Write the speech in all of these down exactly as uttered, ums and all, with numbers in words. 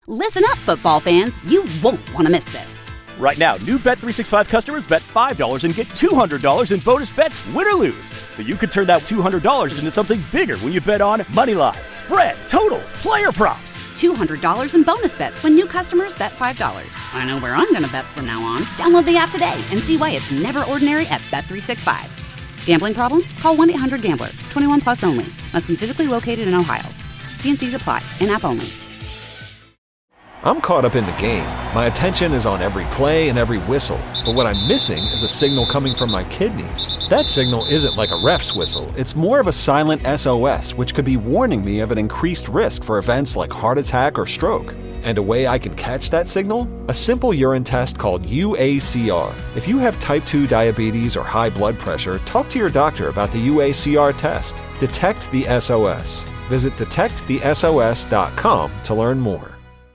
Listen up, football fans. You won't want to miss this. Right now, new Bet three sixty-five customers bet five dollars and get two hundred dollars in bonus bets, win or lose. So you could turn that two hundred dollars into something bigger when you bet on moneyline, spread, totals, player props. two hundred dollars in bonus bets when new customers bet five dollars. I know where I'm going to bet from now on. Download the app today and see why it's never ordinary at Bet three sixty-five. Gambling problem? Call one eight hundred gambler. twenty-one plus only. Must be physically located in Ohio. T and C's apply. In-app only. I'm caught up in the game. My attention is on every play and every whistle. But what I'm missing is a signal coming from my kidneys. That signal isn't like a ref's whistle. It's more of a silent S O S, which could be warning me of an increased risk for events like heart attack or stroke. And a way I can catch that signal? A simple urine test called U A C R. If you have type two diabetes or high blood pressure, talk to your doctor about the U A C R test. Detect the S O S. Visit detect the S O S dot com to learn more.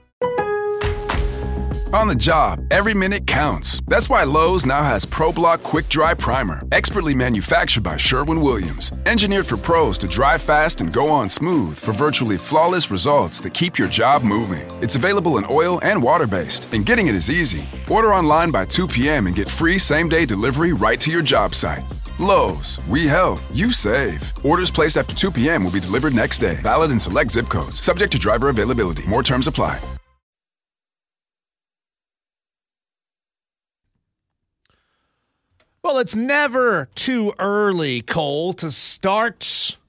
On the job, every minute counts. That's why Lowe's now has ProBlock Quick Dry Primer, expertly manufactured by Sherwin-Williams. Engineered for pros to dry fast and go on smooth for virtually flawless results that keep your job moving. It's available in oil and water-based, and getting it is easy. Order online by two p.m. and get free same-day delivery right to your job site. Lowe's, we help, you save. Orders placed after two p.m. will be delivered next day. Valid in select zip codes. Subject to driver availability. More terms apply. Well, it's never too early, Cole, to start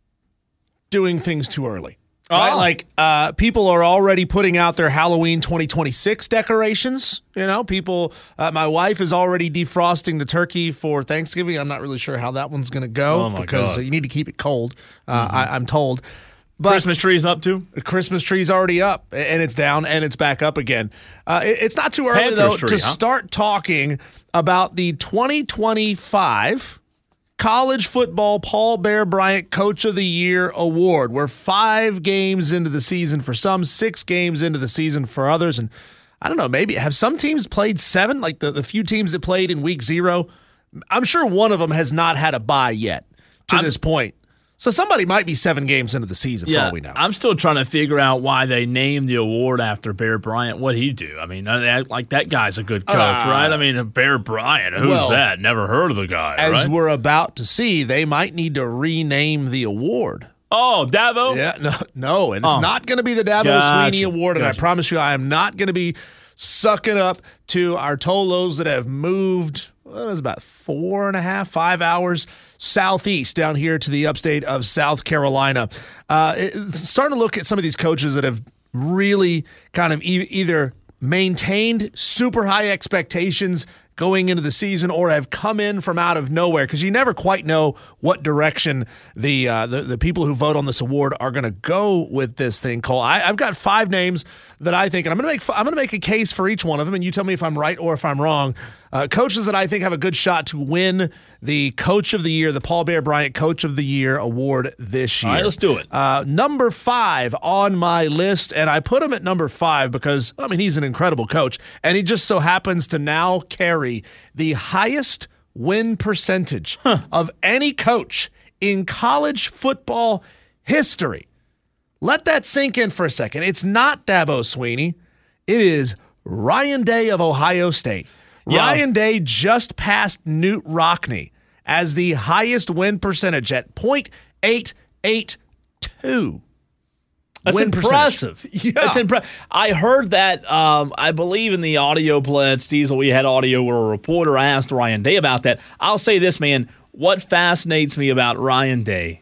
doing things too early. Right? Oh. Like, uh, people are already putting out their Halloween twenty twenty-six decorations. You know, people, uh, my wife is already defrosting the turkey for Thanksgiving. I'm not really sure how that one's going to go Oh, my because God. you need to keep it cold, uh, Mm-hmm. I, I'm told. But Christmas tree's up too? the Christmas tree's already up, and it's down, and it's back up again. Uh, it- it's not too early, Panthers though, tree, to huh? start talking about the twenty twenty-five College Football Paul Bear Bryant Coach of the Year Award. We're five games into the season for some, six games into the season for others, and I don't know, maybe have some teams played seven, like the, the few teams that played in week zero? I'm sure one of them has not had a bye yet to I'm- this point. So somebody might be seven games into the season for all we know. I'm still trying to figure out why they named the award after Bear Bryant. What'd he do? I mean, they act like that guy's a good coach, Uh, right? I mean, Bear Bryant, who's well, that? Never heard of the guy, As right? we're about to see, they might need to rename the award. Oh, Dabo? Yeah, no, no, and it's Oh. not going to be the Dabo Gotcha, Sweeney Award, and I gotcha. promise you, I am not going to be sucking up to our Tolos that have moved. Well, it was about four and a half, five hours southeast down here to the upstate of South Carolina. Uh, it- starting to look at some of these coaches that have really kind of e- either maintained super high expectations going into the season or have come in from out of nowhere, because you never quite know what direction the uh, the, the people who vote on this award are going to go with this thing, Cole. I, I've got five names that I think, and I'm going to make I'm going to make a case for each one of them, and you tell me if I'm right or if I'm wrong. Uh, coaches that I think have a good shot to win the Coach of the Year, the Paul Bear Bryant Coach of the Year award this year. All right, let's do it. Uh, number five on my list, and I put him at number five because, I mean, he's an incredible coach, and he just so happens to now carry the highest win percentage of any coach in college football history. Let that sink in for a second. It's not Dabo Sweeney. It is Ryan Day of Ohio State. Yeah. Ryan Day just passed Newt Rockne as the highest win percentage at point eight eight two. That's win impressive. percentage. Yeah. That's impre- I heard that, um, I believe in the audio play at Steezel, we had audio where a reporter asked Ryan Day about that. I'll say this, man. What fascinates me about Ryan Day,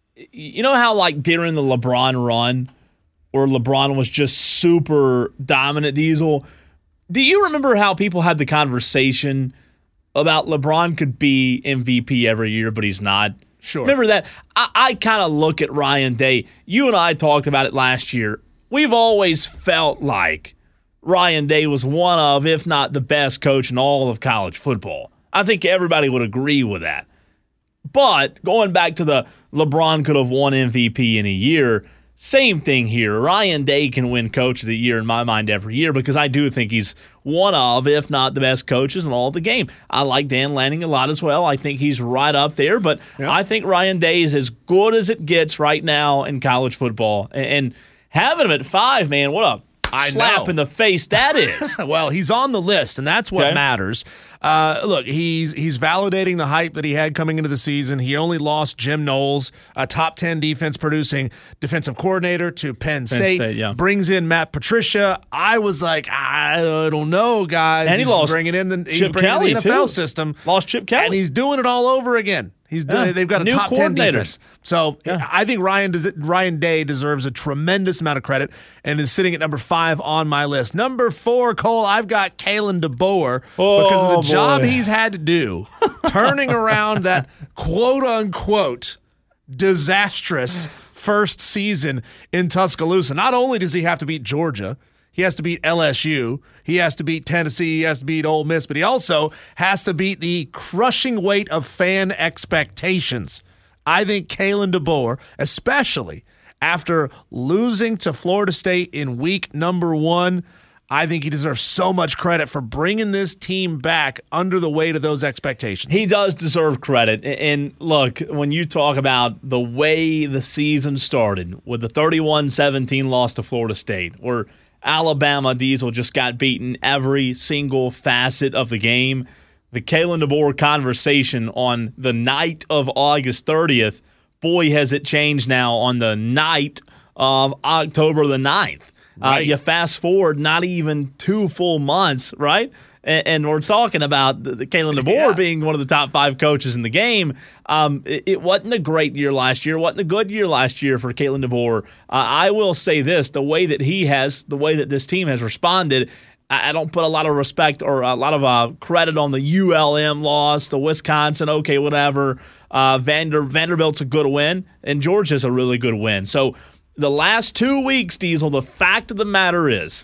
you know how like during the LeBron run where LeBron was just super dominant, Diesel, do you remember how people had the conversation about LeBron could be M V P every year, but he's not? Sure. Remember that? I, I kind of look at Ryan Day. You and I talked about it last year. We've always felt like Ryan Day was one of, if not the best coach in all of college football. I think everybody would agree with that. But going back to the LeBron could have won M V P in a year, same thing here. Ryan Day can win Coach of the Year in my mind every year because I do think he's one of, if not the best coaches in all of the game. I like Dan Lanning a lot as well. I think he's right up there, but Yeah. I think Ryan Day is as good as it gets right now in college football. And having him at five, man, what a I slap know. in the face that is. Well, he's on the list, and that's what Okay. matters. Uh, look, he's he's validating the hype that he had coming into the season. He only lost Jim Knowles, a top ten defense producing defensive coordinator, to Penn State. State, yeah. Brings in Matt Patricia. I was like, I don't know, guys. And he he's lost bringing in the, he's Chip bringing in Kelly, the N F L too. system. Lost Chip Kelly. And he's doing it all over again. He's doing, Yeah. They've got a New top ten coordinators. defense. So Yeah. I think Ryan des- Ryan Day deserves a tremendous amount of credit and is sitting at number five on my list. Number four, Cole, I've got Kalen DeBoer Oh, because of the job boy. he's had to do turning around that quote-unquote disastrous first season in Tuscaloosa. Not only does he have to beat Georgia, he has to beat L S U, he has to beat Tennessee, he has to beat Ole Miss, but he also has to beat the crushing weight of fan expectations. I think Kalen DeBoer, especially after losing to Florida State in week number one, I think he deserves so much credit for bringing this team back under the weight of those expectations. He does deserve credit. And look, when you talk about the way the season started with the thirty-one seventeen loss to Florida State, where Alabama Diesel just got beaten every single facet of the game, the Kalen DeBoer conversation on the night of August thirtieth, boy, has it changed now on the night of October the ninth. Uh, Right. you fast forward not even two full months, right? And, and we're talking about the, the Kalen DeBoer Yeah. being one of the top five coaches in the game. Um, it, it wasn't a great year last year. wasn't a good year last year for Kalen DeBoer. Uh, I will say this, the way that he has, the way that this team has responded, I, I don't put a lot of respect or a lot of uh, credit on the U L M loss, the Wisconsin, okay, whatever. Uh, Vander, Vanderbilt's a good win, and Georgia's a really good win. So the last two weeks, Diesel, the fact of the matter is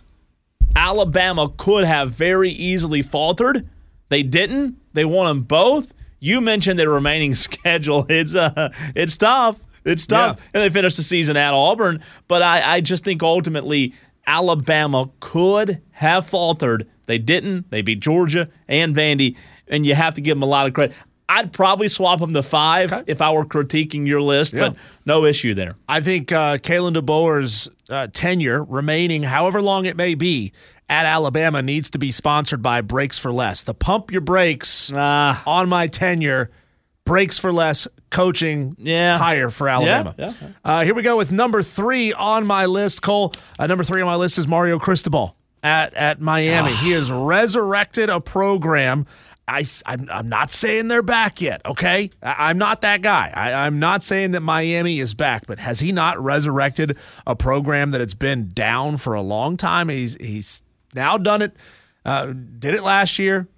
Alabama could have very easily faltered. They didn't. They won them both. You mentioned their remaining schedule. It's uh, it's tough. It's tough. Yeah. And they finished the season at Auburn. But I, I just think ultimately Alabama could have faltered. They didn't. They beat Georgia and Vandy, and you have to give them a lot of credit. I'd probably swap them to five Okay. if I were critiquing your list, Yeah. but no issue there. I think uh, Kalen DeBoer's uh, tenure remaining, however long it may be, at Alabama needs to be sponsored by Brakes for Less. The pump your brakes Ah. on my tenure, Brakes for Less coaching Yeah. higher for Alabama. Yeah, yeah. Uh, here we go with number three on my list, Cole. Uh, number three on my list is Mario Cristobal at, at Miami. He has resurrected a program. I, I'm, I'm not saying they're back yet, okay? I, I'm not that guy. I, I'm not saying that Miami is back, but has he not resurrected a program that has been down for a long time? He's he's now done it, uh, did it last year.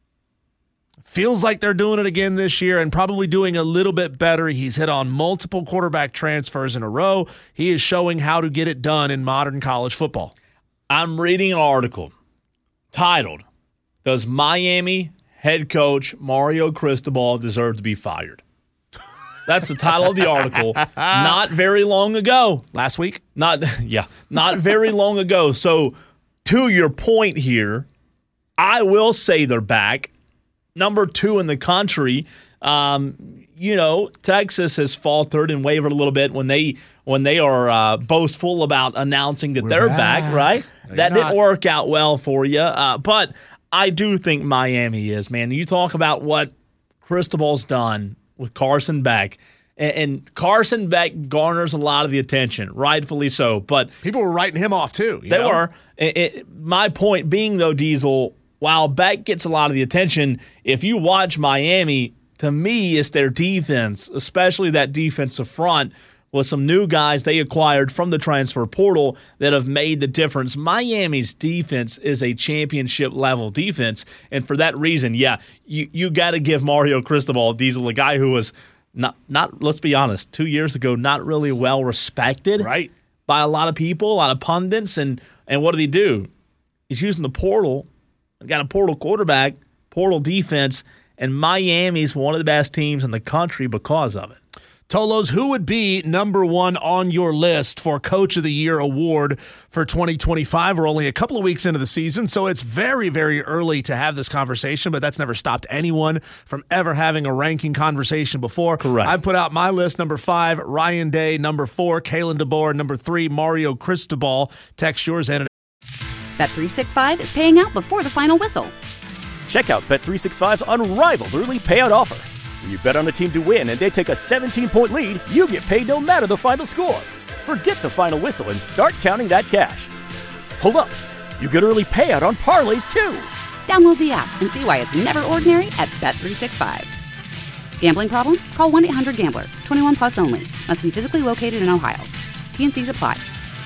Feels like they're doing it again this year and probably doing a little bit better. He's hit on multiple quarterback transfers in a row. He is showing how to get it done in modern college football. I'm reading an article titled, Does Miami head coach Mario Cristobal deserve to be fired? That's the title of the article. Not very long ago. Last week? Not yeah, not very long ago. So to your point here, I will say they're back. Number two in the country. Um, you know, Texas has faltered and wavered a little bit when they when they are uh, boastful about announcing that they're back, back. right? No, that you're didn't not. work out well for you. Uh, but I do think Miami is, man. You talk about what Cristobal's done with Carson Beck, and, and Carson Beck garners a lot of the attention, rightfully so. But People were writing him off too. you they know? were. It, it, my point being, though, Diesel, while Beck gets a lot of the attention, if you watch Miami, to me, it's their defense, especially that defensive front with some new guys they acquired from the transfer portal that have made the difference. Miami's defense is a championship-level defense, and for that reason, yeah, you, you got to give Mario Cristobal, Diesel, a guy who was not, not, let's be honest, two years ago, not really well-respected Right. by a lot of people, a lot of pundits, and and what did he do? He's using the portal, got a portal quarterback, portal defense, and Miami's one of the best teams in the country because of it. Tolos, who would be number one on your list for Coach of the Year award for twenty twenty-five? We're only a couple of weeks into the season, so it's very, very early to have this conversation, but that's never stopped anyone from ever having a ranking conversation before. Correct. I put out my list. Number five, Ryan Day. Number four, Kalen DeBoer. Number three, Mario Cristobal. Text yours in. Bet three sixty-five is paying out before the final whistle. Check out Bet three sixty-five's unrivaled early payout offer. When you bet on a team to win and they take a seventeen-point lead, you get paid no matter the final score. Forget the final whistle and start counting that cash. Hold up. You get early payout on parlays, too. Download the app and see why it's never ordinary at Bet three sixty-five. Gambling problem? Call one eight hundred gambler. twenty-one plus only. Must be physically located in Ohio. T and C's apply.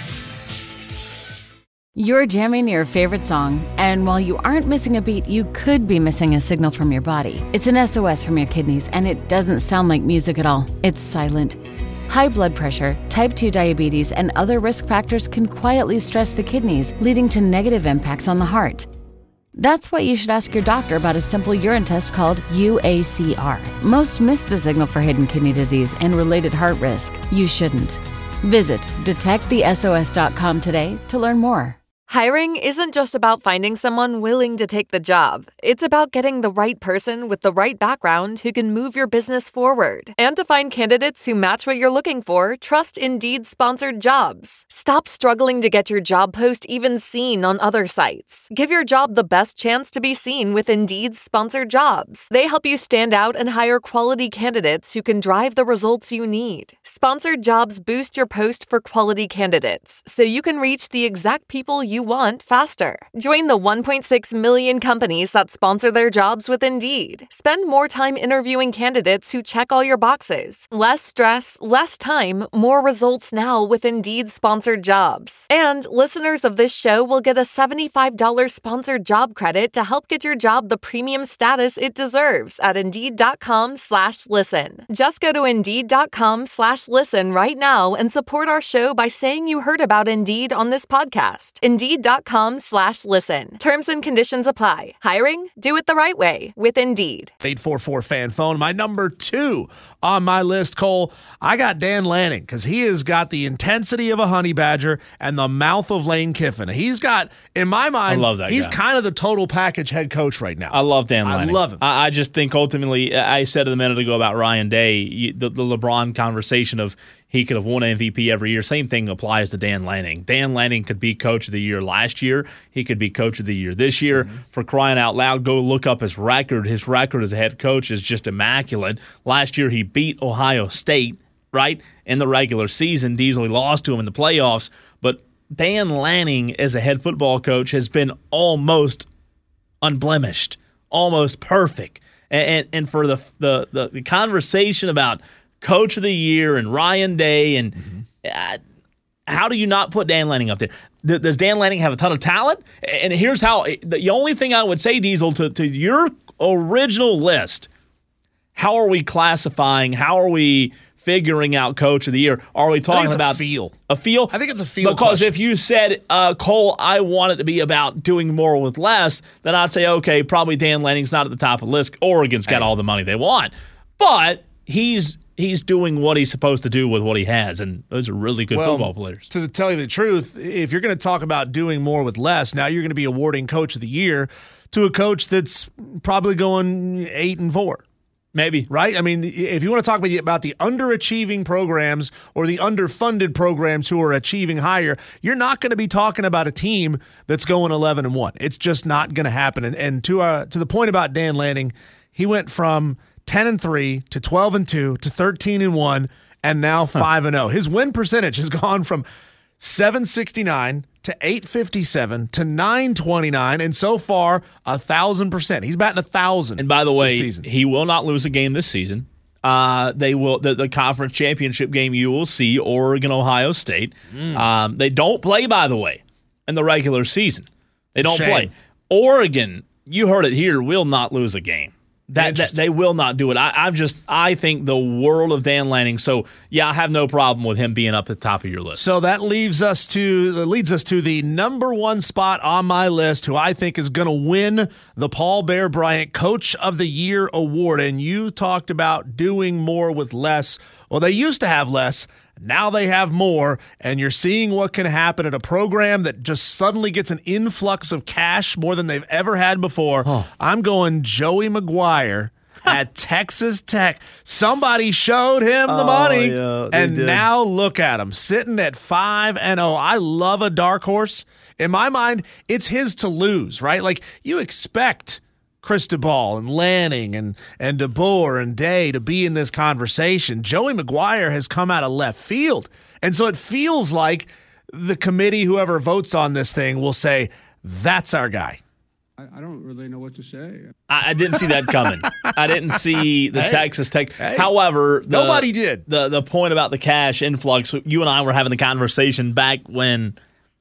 You're jamming your favorite song, and while you aren't missing a beat, you could be missing a signal from your body. It's an S O S from your kidneys, and it doesn't sound like music at all. It's silent. High blood pressure, type two diabetes, and other risk factors can quietly stress the kidneys, leading to negative impacts on the heart. That's why you should ask your doctor about a simple urine test called U A C R. Most miss the signal for hidden kidney disease and related heart risk. You shouldn't. Visit detect the S O S dot com today to learn more. Hiring isn't just about finding someone willing to take the job. It's about getting the right person with the right background who can move your business forward. And to find candidates who match what you're looking for, trust Indeed-sponsored jobs. Stop struggling to get your job post even seen on other sites. Give your job the best chance to be seen with Indeed-sponsored jobs. They help you stand out and hire quality candidates who can drive the results you need. Sponsored jobs boost your post for quality candidates, so you can reach the exact people you want faster. Join the one point six million companies that sponsor their jobs with Indeed. Spend more time interviewing candidates who check all your boxes. Less stress, less time, more results now with Indeed-sponsored jobs. And listeners of this show will get a seventy-five dollars sponsored job credit to help get your job the premium status it deserves at Indeed.com slash listen. Just go to Indeed.com slash listen right now and support our show by saying you heard about Indeed on this podcast. Indeed.com slash listen. Terms and conditions apply. Hiring? Do it the right way with Indeed. eight four four fan phone. My number two on my list, Cole, I got Dan Lanning because he has got the intensity of a honey badger and the mouth of Lane Kiffin. He's got, in my mind, I love that he's guy. kind of the total package head coach right now. I love Dan Lanning. I love him. I, I just think ultimately, I said it a minute ago about Ryan Day, you, the, the LeBron conversation of he could have won M V P every year. Same thing applies to Dan Lanning. Dan Lanning could be coach of the year last year. He could be coach of the year this year. Mm-hmm. For crying out loud, go look up his record. His record as a head coach is just immaculate. Last year he beat Ohio State, right, in the regular season. Diesel lost to him in the playoffs. But Dan Lanning as a head football coach has been almost unblemished, almost perfect. And, and, and for the, the, the, the conversation about Coach of the Year and Ryan Day, and mm-hmm. uh, how do you not put Dan Lanning up there? D- does Dan Lanning have a ton of talent? And here's how, the only thing I would say, Diesel, to, to your original list, how are we classifying, how are we figuring out Coach of the Year? Are we talking I think it's about a feel? A feel? I think it's a feel Because question. if you said, uh, Cole, I want it to be about doing more with less, then I'd say, okay, probably Dan Lanning's not at the top of the list. Oregon's got hey. all the money they want. But he's he's doing what he's supposed to do with what he has, and those are really good well, football players. To tell you the truth, if you're going to talk about doing more with less, now you're going to be awarding Coach of the Year to a coach that's probably going eight and four. Maybe. Right? I mean, if you want to talk about the underachieving programs or the underfunded programs who are achieving higher, you're not going to be talking about a team that's going eleven and one. It's just not going to happen. And, and to uh, to the point about Dan Lanning, he went from ten and three to twelve and two to thirteen and one and now five and oh. His win percentage has gone from seven sixty-nine to eight fifty-seven to nine twenty-nine, and so far a thousand percent. He's batting a thousand. And by the way, this season. He will not lose a game this season. Uh, they will the, the conference championship game. You will see Oregon, Ohio State. Mm. Um, they don't play, by the way, in the regular season. They don't Shame. play. Oregon, you heard it here, will not lose a game. That, that they will not do it. I, I'm just I think the world of Dan Lanning. So yeah, I have no problem with him being up at the top of your list. So that leaves us to leads us to the number one spot on my list, who I think is going to win the Paul Bear Bryant Coach of the Year award. And you talked about doing more with less. Well, they used to have less. Now they have more, and you're seeing what can happen at a program that just suddenly gets an influx of cash more than they've ever had before. Huh. I'm going Joey McGuire at Texas Tech. Somebody showed him the oh, money, yeah, and did. now look at him, sitting at five and oh. I love a dark horse. In my mind, it's his to lose, right? Like, you expect Cristobal and Lanning and, and DeBoer and Day to be in this conversation. Joey McGuire has come out of left field. And so it feels like the committee, whoever votes on this thing, will say, that's our guy. I don't really know what to say. I, I didn't see that coming. I didn't see the hey, Texas Tech. Hey, However, the, nobody did. The the point about the cash influx, you and I were having the conversation back when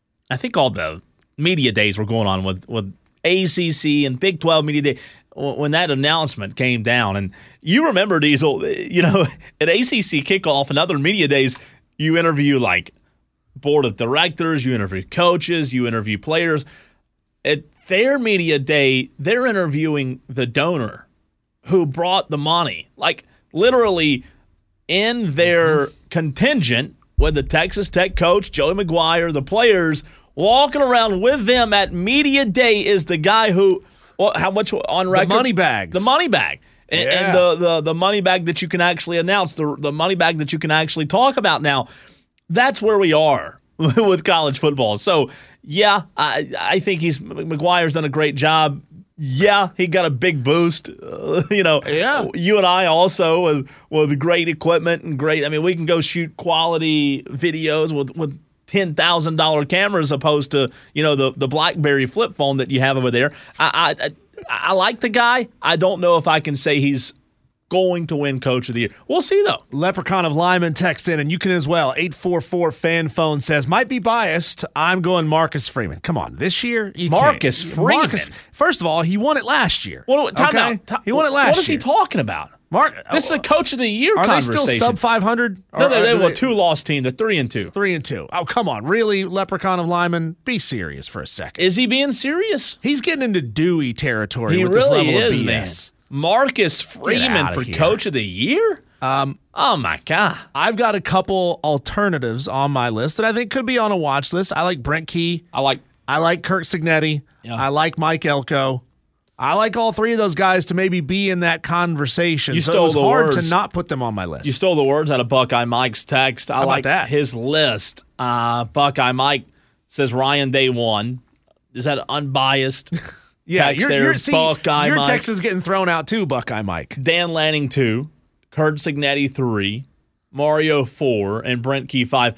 I think all the media days were going on with, with A C C and Big twelve media day, when that announcement came down. And you remember, Diesel, you know, at A C C kickoff and other media days, you interview like board of directors, you interview coaches, you interview players. At their media day, they're interviewing the donor who brought the money. Like, literally in their mm-hmm. contingent with the Texas Tech coach, Joey McGuire, the players, walking around with them at media day is the guy who, well, how much on record? The money bags. The money bag. And, yeah. and the, the, the money bag that you can actually announce, the, the money bag that you can actually talk about now. That's where we are with college football. So, yeah, I I think he's McGuire's done a great job. Yeah, he got a big boost. Uh, you know, yeah. You and I also with with great equipment and great. I mean, we can go shoot quality videos with with ten thousand dollar cameras opposed to you know the the BlackBerry flip phone that you have over there. I I, I like the guy. I don't know if I can say he's going to win Coach of the Year. We'll see, though. Leprechaun of Lyman texts in, and you can as well. eight four four fan phone says, might be biased. I'm going Marcus Freeman. Come on, this year? You Marcus can't. Freeman? Marcus, first of all, he won it last year. Well, time okay? out. Time, he won it last year. What is he talking about? Mark, this is a Coach of the Year are conversation. Are they still sub five hundred? No, they, they were a two-loss team. They're three and two. Three and two. Oh, come on. Really, Leprechaun of Lyman? Be serious for a second. Is he being serious? He's getting into Dewey territory he with really this level is, of B S. Man. Marcus Freeman for here. Coach of the Year? Um, oh, my God. I've got a couple alternatives on my list that I think could be on a watch list. I like Brent Key. I like I like Kirk Cignetti. Yeah. I like Mike Elko. I like all three of those guys to maybe be in that conversation. You so stole it was the hard words. to not put them on my list. You stole the words out of Buckeye Mike's text. I How like about that? his list. Uh, Buckeye Mike says Ryan Day one. Is that unbiased? Yeah, text you're, there, you're, see, Buckeye your Mike. text is getting thrown out too, Buckeye Mike. Dan Lanning two, Kurt Cignetti three, Mario four, and Brent Key five.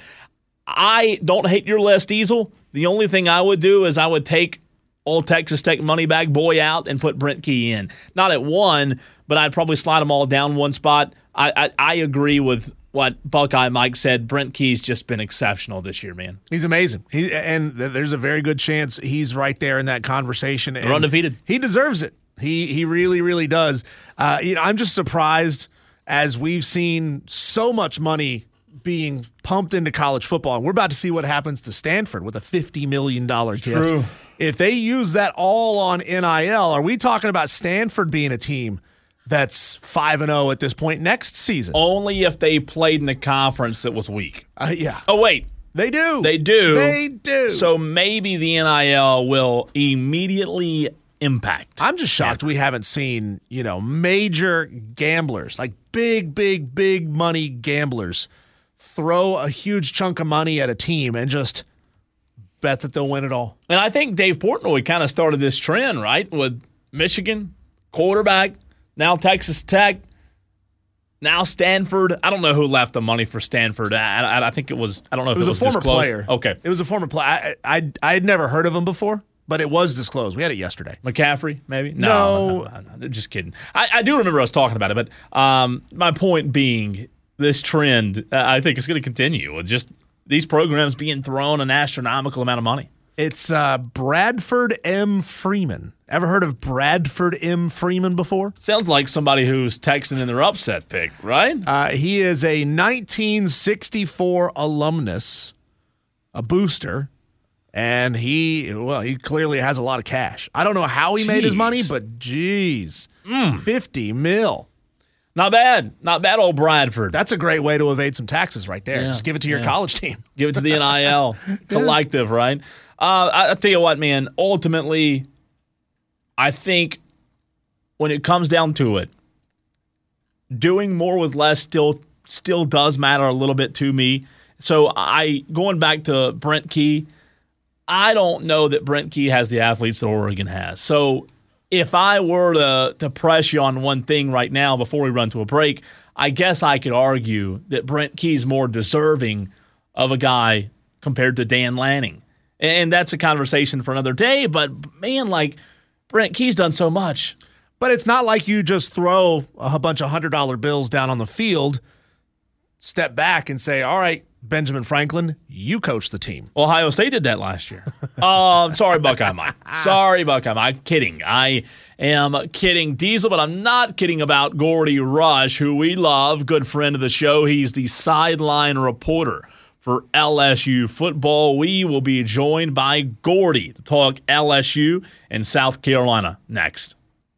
I don't hate your list, Diesel. The only thing I would do is I would take old Texas Tech money bag boy out and put Brent Key in. Not at one, but I'd probably slide them all down one spot. I I, I agree with what Buckeye Mike said. Brent Key's just been exceptional this year, man. He's amazing. He, and there's a very good chance he's right there in that conversation. They're undefeated. He deserves it. He he really, really does. Uh, you know, I'm just surprised as we've seen so much money being pumped into college football. And we're about to see what happens to Stanford with a fifty million dollars gift. True. If they use that all on N I L, are we talking about Stanford being a team that's five and oh at this point next season? Only if they played in the conference that was weak. Uh, yeah. Oh, wait. They do. They do. They do. So maybe the N I L will immediately impact. I'm just shocked we haven't seen, you know, major gamblers, like big, big, big money gamblers, throw a huge chunk of money at a team and just bet that they'll win it all. And I think Dave Portnoy kind of started this trend, right, with Michigan, quarterback, now Texas Tech, now Stanford. I don't know who left the money for Stanford. I, I, I think it was, I don't know if it was, it was a former disclosed. player. Okay. It was a former player. I, I, I had never heard of him before, but it was disclosed. We had it yesterday. McCaffrey, maybe? No. No. no, no, no just kidding. I, I do remember us talking about it, but um, my point being, this trend, uh, I think, is going to continue with just these programs being thrown an astronomical amount of money. It's uh, Bradford M. Freeman. Ever heard of Bradford M. Freeman before? Sounds like somebody who's texting in their upset pick, right? Uh, he is a nineteen sixty-four alumnus, a booster, and he, well, he clearly has a lot of cash. I don't know how he Jeez. made his money, but geez, Mm. fifty mil. Not bad. Not bad, old Bradford. That's a great way to evade some taxes right there. Yeah, Just give it to your yeah. college team. Give it to the N I L collective, right? Uh, I, I'll tell you what, man. Ultimately, I think when it comes down to it, doing more with less still still does matter a little bit to me. So I going back to Brent Key, I don't know that Brent Key has the athletes that Oregon has. So if I were to, to press you on one thing right now before we run to a break, I guess I could argue that Brent Key's more deserving of a guy compared to Dan Lanning. And that's a conversation for another day, but man, like, Brent Key's done so much. But it's not like you just throw a bunch of one hundred dollar bills down on the field, step back and say, all right, Benjamin Franklin, you coach the team. Ohio State did that last year. Oh, sorry, Buckeye Mike. Sorry, Buckeye Mike. I'm kidding. I am kidding, Diesel, but I'm not kidding about Gordy Rush, who we love, good friend of the show. He's the sideline reporter for L S U football. We will be joined by Gordy to talk L S U and South Carolina next.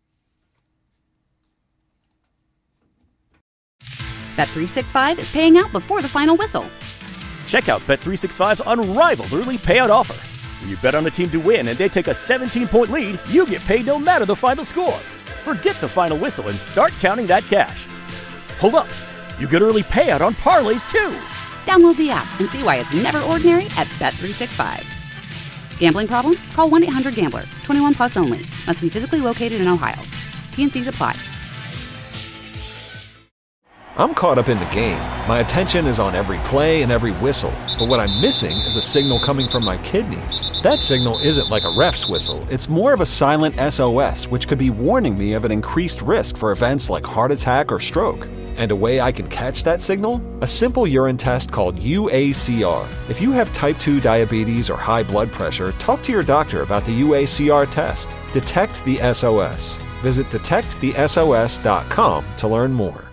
Bet three sixty-five is paying out before the final whistle. Check out Bet three sixty-five's unrivaled early payout offer. When you bet on a team to win and they take a seventeen-point lead, you get paid no matter the final score. Forget the final whistle and start counting that cash. Hold up. You get early payout on parlays, too. Download the app and see why it's never ordinary at Bet three sixty-five. Gambling problem? Call one eight hundred gambler. twenty-one plus only. Must be physically located in Ohio. T N Cs apply. I'm caught up in the game. My attention is on every play and every whistle. But what I'm missing is a signal coming from my kidneys. That signal isn't like a ref's whistle. It's more of a silent S O S, which could be warning me of an increased risk for events like heart attack or stroke. And a way I can catch that signal? A simple urine test called U A C R. If you have type two diabetes or high blood pressure, talk to your doctor about the U A C R test. Detect the S O S. Visit detect the S O S dot com to learn more.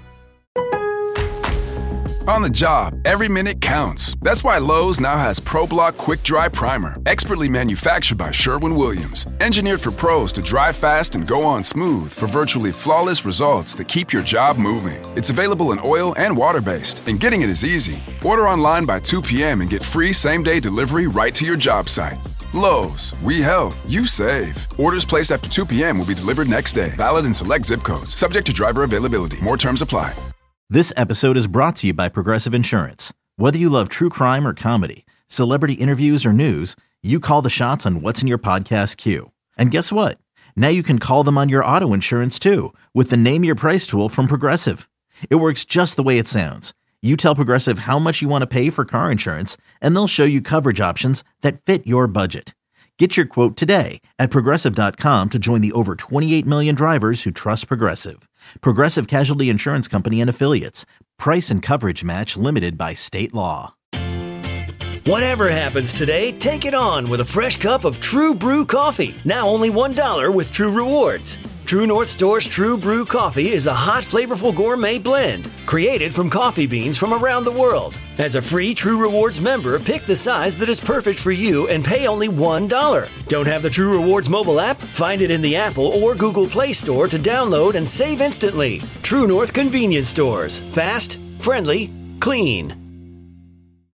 On the job, every minute counts. That's why Lowe's now has ProBlock Quick Dry Primer, expertly manufactured by Sherwin-Williams. Engineered for pros to dry fast and go on smooth for virtually flawless results that keep your job moving. It's available in oil and water-based, and getting it is easy. Order online by two p.m. and get free same-day delivery right to your job site. Lowe's, we help, you save. Orders placed after two p.m. will be delivered next day. Valid in select zip codes. Subject to driver availability. More terms apply. This episode is brought to you by Progressive Insurance. Whether you love true crime or comedy, celebrity interviews or news, you call the shots on what's in your podcast queue. And guess what? Now you can call them on your auto insurance too with the Name Your Price tool from Progressive. It works just the way it sounds. You tell Progressive how much you want to pay for car insurance, and they'll show you coverage options that fit your budget. Get your quote today at Progressive dot com to join the over twenty-eight million drivers who trust Progressive. Progressive Casualty Insurance Company and Affiliates. Price and coverage match limited by state law. Whatever happens today, take it on with a fresh cup of True Brew coffee. Now only one dollar with True Rewards. True North Store's True Brew coffee is a hot, flavorful gourmet blend created from coffee beans from around the world. As a free True Rewards member, pick the size that is perfect for you and pay only one dollar. Don't have the True Rewards mobile app? Find it in the Apple or Google Play Store to download and save instantly. True North Convenience Stores. Fast, friendly, clean.